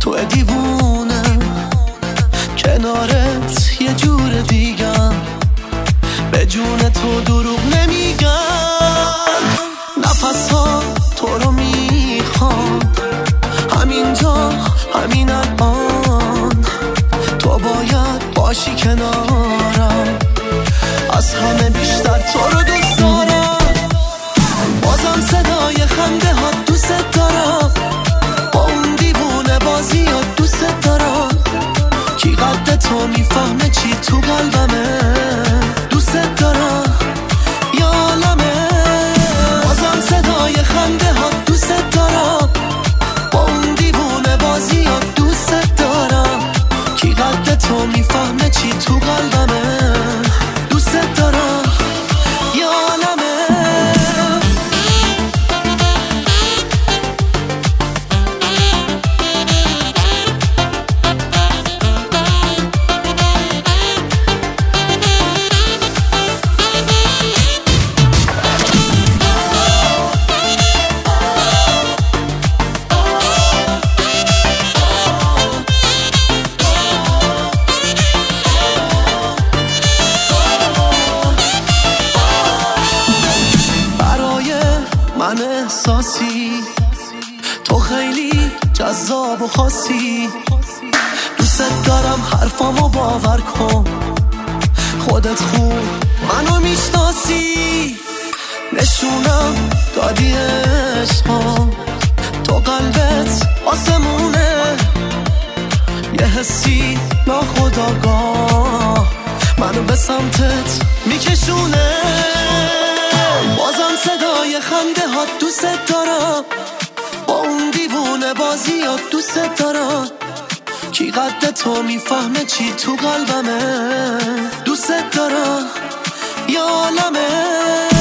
تو دیوونه کنارت یه جور دیگم، به جون تو دروغ نمیگم. نفس ها تو رو میخوام، همینجا همین الان تو باید باشی کنارم. از همه بیشتر تو رو دوست دارم. بازم صدای خنده ها دوست دارم، با اون دیوونه بازی ها دوست دارم. کی قد تو میفهمه چی تو قلبمه، دوست دارم یا عالمه. بازم صدای خنده ها دوست دارم، با اون دیوونه بازی ها دوست دارم. کی قد تو میفهمه چی تو قلبمه، دوست دارم یا عالمه. من احساسی تو خیلی جذاب و خاصی، دوست دارم حرفامو باور کن. خودت خوب منو میشناسی، نشونم دادی عشقا. تو قلبت آسمونه، یه حسی ناخودآگاه منو به سمتت میکشونه. بازم صدای خنده ها دوست دارم، با اون دیوونه بازی ها دوست دارم. کی قد تو میفهمه چی تو قلبمه، دوست دارم یا عالمه.